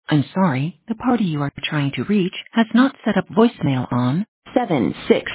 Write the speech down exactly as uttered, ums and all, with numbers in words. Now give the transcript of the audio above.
I'm sorry, the party you are trying to reach has not set up voicemail on seven six.